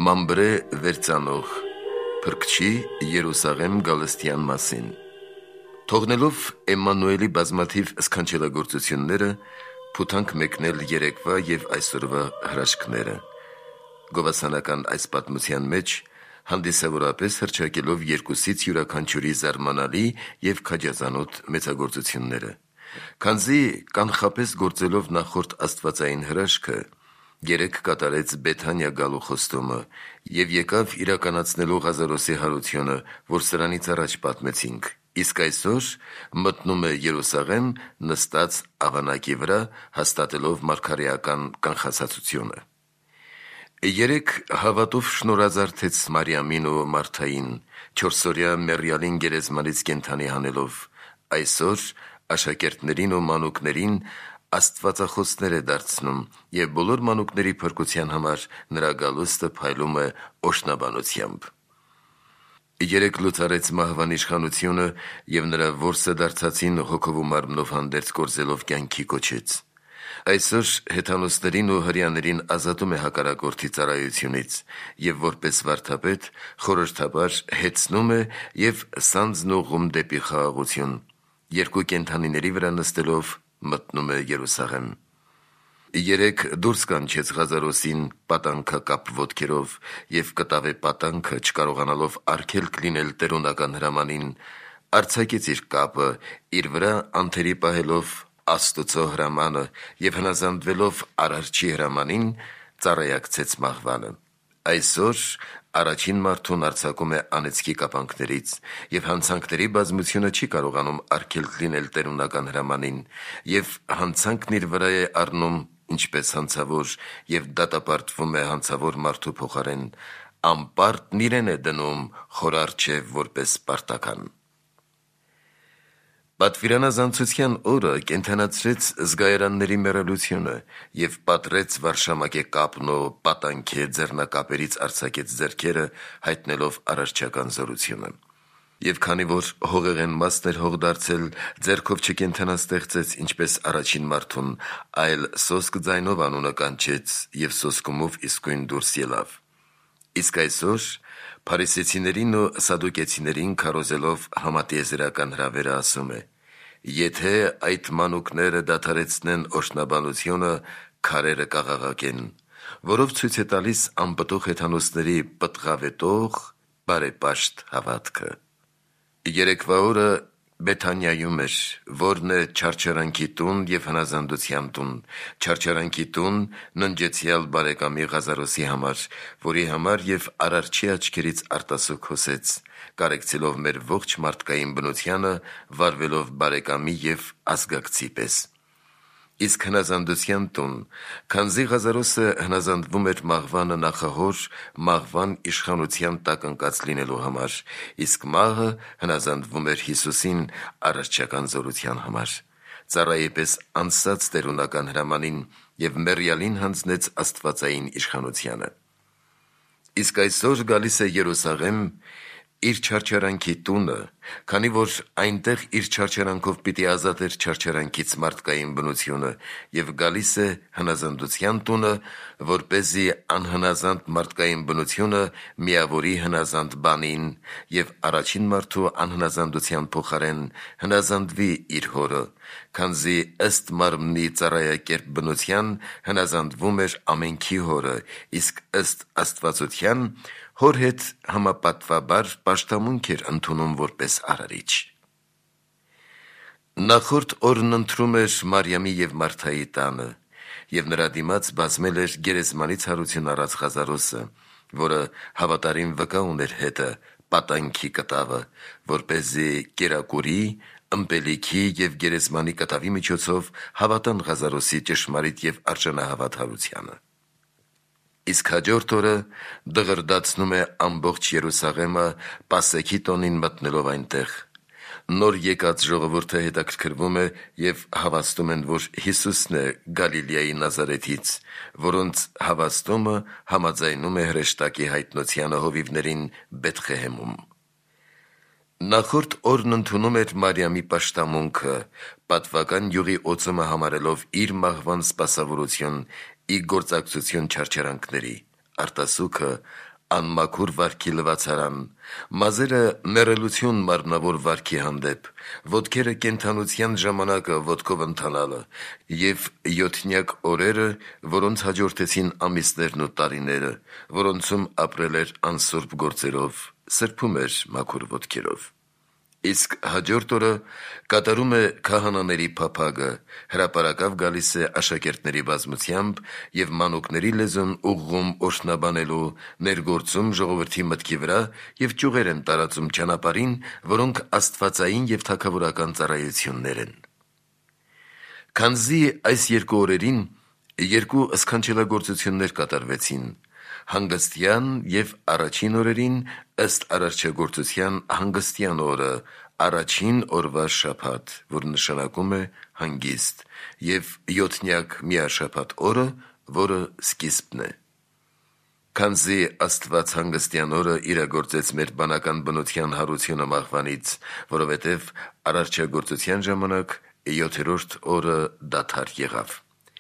Մամբրե վերծանող Փրկչի Երուսաղեմ գալստյան մասին Թողնելով Էմմանուելի բազմաթիվ սքանչելագործությունները, փութանք մեկնել երեկվա և այսօրվա հրաշքները, գովասանական այս պատմության մեջ հանդիսավորապես հռչակելով երկուսից յուրաքանչյուրի զարմանալի և քաջազանոթ մեծագործությունները, քանզի կանխապես գործելով նախորդ աստվածային հրաշքը, երեկ կատարեց Բեթանիա գալու խոստումը և եկավ իրականացնելու Ղազարոսի հարությունը, որ սրանից առաջ պատմեցինք, իսկ այսօր մտնում է Երուսաղեմ նստած աղանակի վրա, հաստատելով մարգարեական կանխացացությունը։ Երեկ հավատով շնորհազարդեց Մարիամին ու Մարթային, 4-օրյա մեռյալին գերեզմանից կենդանի հանելով, այսօր աշակերտներին ու մանուկներին աստվածախոսներ է դարձնում և բոլոր մանուկների փրկության համար նրա գալուստը փայլում է օրհնաբանությամբ։ Երեկ լուծարեց մահվան իշխանությունը և նրա որսը դարձածին հոգով ու մարմնով հանդերձ գործելով կյանքի կոչեց։ Այսօր հեթանոսներին ու հրեաներին ազատում է հակառակորդի ծառայությունից և որպես վարդապետ խորհրդաբար հեծնում է և սանձն ուղղում դեպի խաղաղություն, երկու կենդանիների վրա նստելով մտնում է Երուսաղեմ։ Երեկ դուրս կանչեց Ղազարոսին պատանքակապ ոտքերով և կտավ է պատանքը չկարողանալով արգելք լինել տերունական հրամանին, արձակեց իր կապը, իր վրա անթերի պահելով Աստծո հրամանը և հնազանդվելով Արարչի հրամանին, ծառայակցեց մահվանը։ Այսօր առաջին մարդուն արձակում է անեծքի կապանքներից և հանցանքների բազմությունը չի կարողանում արգելք լինել տերունական հրամանին և հանցանքն իր վրա է առնում ինչպես հանցավոր և դատապարտվում է հանցավոր մարդու փոխարեն, անպարտն իրեն է դնում խորարչև որպես պարտական։ Պատվիրանազանցության օրը կենդանացրեց զգայարանների մեռելությունը և պատռեց վարշամակե կապն ու պատանքե ձեռնակապերից արձակեց ձեռքերը, հայտնելով արարչական զորությունը։ Եվ քանի որ հողեղեն մասն էր հող դարձել, ձեռքով չկենդանաստեղծեց ինչպես առաջին մարդուն, այլ սոսկ ձայնով անունը կանչեց և սոսկումով իսկույն դուրս ելավ։ Իսկ այսօր փարիսեցիներին ու սադուկեցիներին քարոզելով համատիեզերական հրավերը ասում է. «Եթե այդ մանուկները դադարեցնեն օրհնաբանությունը, քարերը կաղաղակեն», որով ցույց է տալիս անպտուղ հեթանոսների պտղավետող բարեպաշտ հավատքը։ Երեկվա օրը Բեթանիայում էր, որն է չարչարանքի տուն և հնազանդության տուն, չարչարանքի տուն ննջեցյալ բարեկամի Ղազարոսի համար, որի համար և Արարչի աչքերից արտասուք հոսեց, կարեկցելով մեր ողջ մարդկային բնությանը, վարվելով բարեկամի և ազգակցի պես։ Իսկ հնազանդության տուն, քանզի Ղազարոսը հնազանդվում էր մահվանը նախահոր մահվան իշխանության տակ ընկած լինելու համար, իսկ մահը հնազանդվում էր Հիսուսին արարչական զորության համար, ծառայի պես անսած տերունական հրամանին և մեռյալին հանձնեց աստվածային իշխանությանը։ Իսկ այսօր գալիս է Երուսաղեմ իր չարչարանքի տունը, քանի որ այնտեղ իր չարչարանքով պիտի ազատեր չարչարանքից մարդկային բնությունը և գալիս է հնազանդության տունը, որպեսզի անհնազանդ մարդկային բնությունը միավորի հնազանդ բանին և առաջին մարդու անհնազանդության փոխարեն հնազանդվի իր հորը, քանզի ըստ մարմնի ծառայակերպ բնության հնազանդվում էր ամենքի հորը, իսկ ըստ աստվածության հոր հետ համապատվաբար պաշտամունք էր ընդունում որպես արարիչ։ Նախորդ օրն ընթրում էր Մարիամի և Մարթայի տանը, և նրա դիմաց բազմել էր գերեզմանից հարություն առած Ղազարոսը, որը հավատարիմ վկա ուներ հետը, պատանքի կտավը, որպեսզի կերակուրի, ըմպելիքի և գերեզմանի կտավի միջոցով հավատան Ղազարոսի ճշմարիտ և արժանահավատ հարությանը։ Իսկ հաջորդ օրը դղրդացնում է ամբողջ Երուսաղեմը Պասեքի տոնին մտնելով այնտեղ։ Նոր եկած ժողովուրդը հետաքրքրվում է և հավաստում են, որ Հիսուսն է Գալիլեայի Նազարեթից, որոնց հավաստումը համաձայնում է հրեշտակի հայտնությանը հովիվներին Բեթղեհեմում։ Նախորդ օրն ընդունում էր Մարիամի պաշտամունքը, պատվական յուղի օծումը համարելով իր մահվան սպասավորություն ի գործակցություն չարչարանքների, արտասուքը անմաքուր վարքի լվացարան, մազերը մեռելություն մարմնավոր վարքի հանդեպ, ոտքերը կենդանության ժամանակը ոտքով ընթանալը և 7 օրերը, որոնց հաջորդեցին ամիսներն ու տարիները, որոնցում ապրել էր անսուրբ գործերով, սրբում էր մաքուր ոտքերով։ Իսկ հաջորդ օրը կատարում է քահանաների փափագը, հրապարակավ գալիս է աշակերտների բազմությամբ և մանուկների լեզուն ուղղում օրհնաբանելու, ներգործում ժողովրդի մտքի վրա և ճյուղեր են տարածում ճանապարհին, որոնք աստվածային և թագավորական ծառայություններ են։ Քանզի այս 2 օրերին 2 սքանչելագործություններ կատարվեցին, հանգստյան և առաջին օրերին ըստ արարչագործության հանգստյան օրը, առաջին օրվա շաբաթ, որ նշանակում է հանգիստ, և 7-րդ միաշաբաթ օրը, որը սկիզբն է։ Քանզի Աստված հանգստյան օրը իրագործեց մեր բանական բնության հարությունը մահվանից, որովհետև արարչագործության ժամանակ 7-րդ օրը դադար եղավ։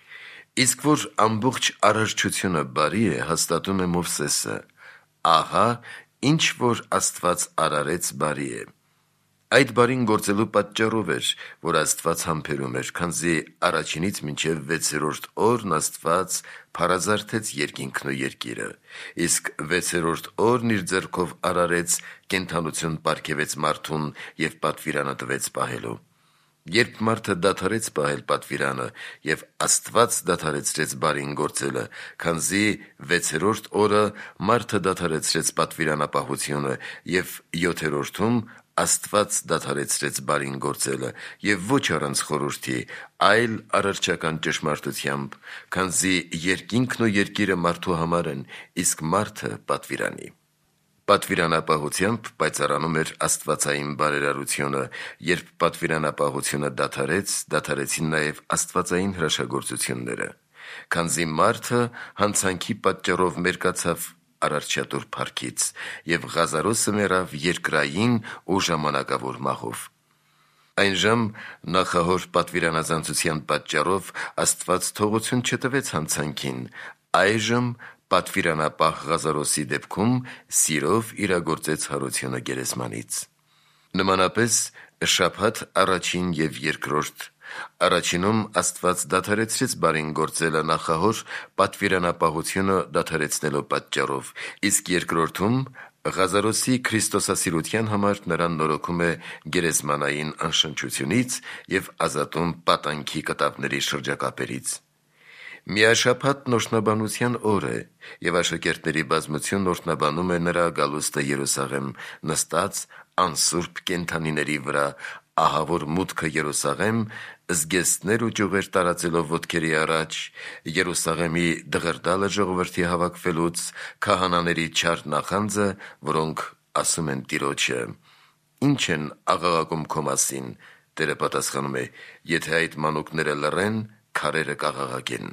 Իսկ որ ամբողջ արարչությունը բարի է, հաստատում է Մովսեսը. ահա ինչ որ Աստված արարեց բարի է։ Այդ բարին գործելու պատճառով էր, որ Աստված համբերում էր, քանզի առաջինից մինչև 6-րդ օրն Աստված փարազարթեց երկինքն ու երկիրը, իսկ 6-րդ օրն իր ձեռքով արարեց, կենդանություն պարգևեց մարդուն և պատվիրանը տվեց պահելու։ Երբ մարդը դադարեց պահել պատվիրանը և Աստված դադարեցրեց բարին գործելը, քանզի 6-րդ օրը մարդը դադարեցրեց պատվիրանապահությունը և 7-րդում Աստված դադարեցրեց բարին գործելը և ոչ առանց խորհրդի, այլ արարչական ճշմարտությամբ, քանզի երկինքն ու երկիրը մարդու համար են, իսկ մարդը պատվիրանի։ Պատվիրանապահությամբ պայծառանում էր աստվածային բարերարությունը, երբ պատվիրանապահությունը դադարեց, դադարեցին նաև աստվածային հրաշագործությունները, քանզի մարդը հանցանքի պատճառով մերկացավ արարչատուր փառքից և Ղազարոսը մեռավ երկրային ու ժամանակավոր մահով։ Այնժամ նախահոր պատվիրանազանցության պատճառով Աստված թողություն չտվեց հանցանքին, այժմ պատվիրանապահ Ղազարոսի դեպքում սիրով իրագործեց հարությունը գերեզմանից։ Նմանապես շաբաթ առաջին և երկրորդ առաջինում Աստված դադարեցրեց բարին գործելը նախահոր պատվիրանապահությունը դադարեցնելու պատճառով, իսկ երկրորդում Ղազարոսի քրիստոսասիրության համար նրան նորոգում է գերեզմանային անշնչությունից և ազատում պատանքի կտավների շրջակապերից։ Միաշաբաթն օրհնաբանության օր է, և աշակերտների բազմությունն օրհնաբանում է նրա գալուստը Երուսաղեմ, նստած անսուրբ կենդանիների վրա, ահա որ մուտքը Երուսաղեմ զգեստներ ու ճյուղեր տարածելով ոտքերի առաջ, Երուսաղեմի դղրդալը ժողովրդի հավաքվելուց, քահանաների չար նախանձը, որոնք ասում են Տիրոջը. «Ինչ են աղաղակում քո մասին»։ Տերը պատասխանում է. «Եթե այդ մանուկները լռեն, քարերը կաղաղակեն»։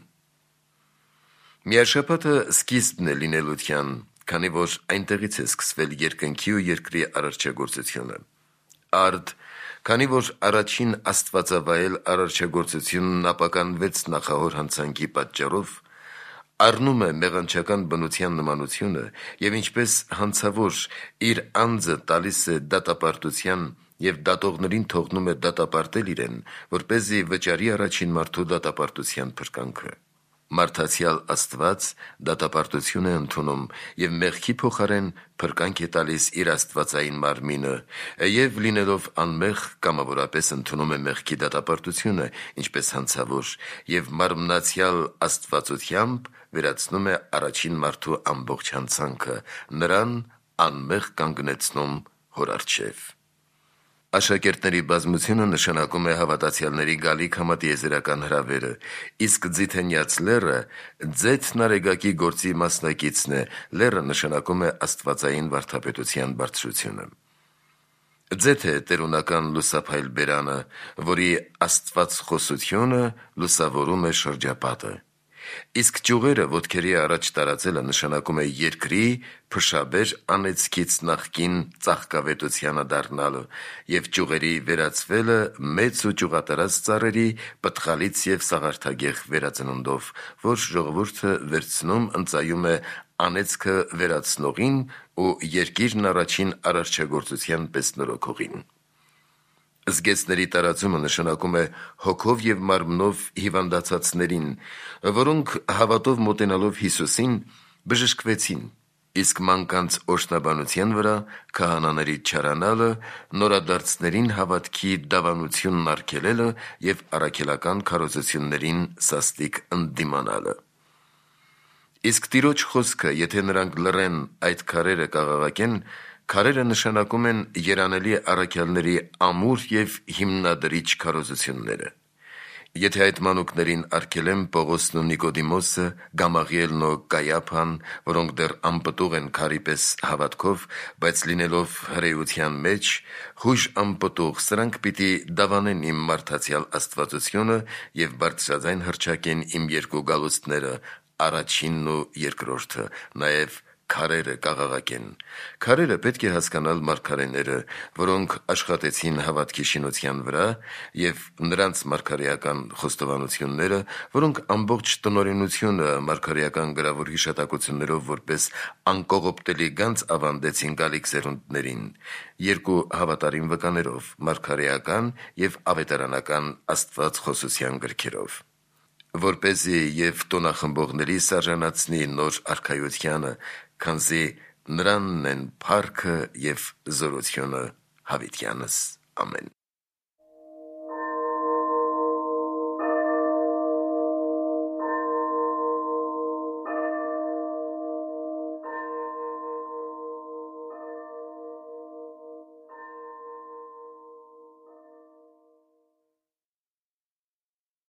Միաշաբաթը սկիզբն է լինելության, քանի որ այնտեղից է սկսվել երկնքի ու երկրի արարչագործությունը։ Արդ, քանի որ առաջին աստվածավայել արարչագործությունն ապականվեց նախահոր հանցանքի պատճառով, առնում է մեղանչական բնության նմանությունը և ինչպես հանցավոր իր անձը տալիս է դատապարտության և դատողներին թողնում է դատապարտել իրեն, որպեսզի վճարի առաջին մարդու դատապարտության փրկանքը, մարդացյալ Աստված դատապարտություն է ընդունում և մեղքի փոխարեն փրկանք է տալիս իր աստվածային մարմինը և լինելով անմեղ կամավորապես ընդունում է մեղքի դատապարտությունը, ինչպես հանցավոր, և մարմնացյալ աստվածությամբ վերացնում է առաջին մարդու ամբողջ հանցանքը, նրան անմեղ կանգնեցնում հոր առջև։ Աշակերտների բազմությունը նշանակում է հավատացյալների գալիք համատիեզերական հրավերը, իսկ Ձիթենյաց լեռը ձեթ նարեգակի գործի մասնակիցն է, լեռը նշանակում է աստվածային վարդապետության բարձրությունը։ Ձեթ է տերունական լուսափայլ բերանը, որի աստվածխոսությունը լուսավորում է շրջապատը։ Իսկ ճյուղերը ոտքերի առաջ տարածելը նշանակում է երկրի փշաբեր անեծքից նախկին ծաղկավետությանը դառնալը և ճյուղերի վերածվելը մեծ ու ճյուղատարած ծառերի պտղալից և սաղարթագեղ վերածնունդով, որ ժողովուրդը վերցնում ընծայում է անեծքը վերացնողին ու երկիրն առաջին արարչագործության պես նորոգողին։ Զգեստների տարածումը նշանակում է հոգով և մարմնով հիվանդացածներին, որոնք հավատով մոտենալով Հիսուսին բժշկվեցին, իսկ մանկանց օրհնաբանության վրա քահանաների չարանալը, նորադարձներին հավատքի դավանությունն արգելելը և առաքելական քարոզություններին սաստիկ ընդդիմանալը։ Իսկ Տիրոջ խոսքը, եթե նրանք լռեն, այդ քարերը կաղաղակեն, քարերը նշանակում են երանելի առաքյալների ամուր և հիմնադրիչ քարոզությունները։ Եթե այդ մանուկներին արգելեն Պողոսն ու Նիկոդիմոսը, Գամաղիելն ու Կայափան, որոնք դեռ անպտուղ են քարի պես հավատքով, բայց լինելով հրեության մեջ, հույժ անպտուղ, սրանք պիտի դավանեն իմ մարդացյալ աստվածությունը և բարձրաձայն հռչակեն իմ երկու գալուստները, առաջինն ու երկրորդը, նաև քարերը կաղաղակեն։ Քարերը պետք է հասկանալ մարգարեները, որոնք աշխատեցին հավատքի շինության վրա, և նրանց մարգարեական խոստովանությունները, որոնք ամբողջ տնօրինությունը մարգարեական գրավոր հիշատակություններով որպես անկողոպտելի գանձ ավանդեցին գալիք սերունդներին, երկու հավատարիմ վկաներով՝ մարգարեական և ավետարանական աստվածխոսության գրքերով, որպեսզի և տոնախմբողների սարժանացնի նոր արքայությանը, քանզի նրանն են փառքը և զորությունը հավիտյանս։ Ամեն։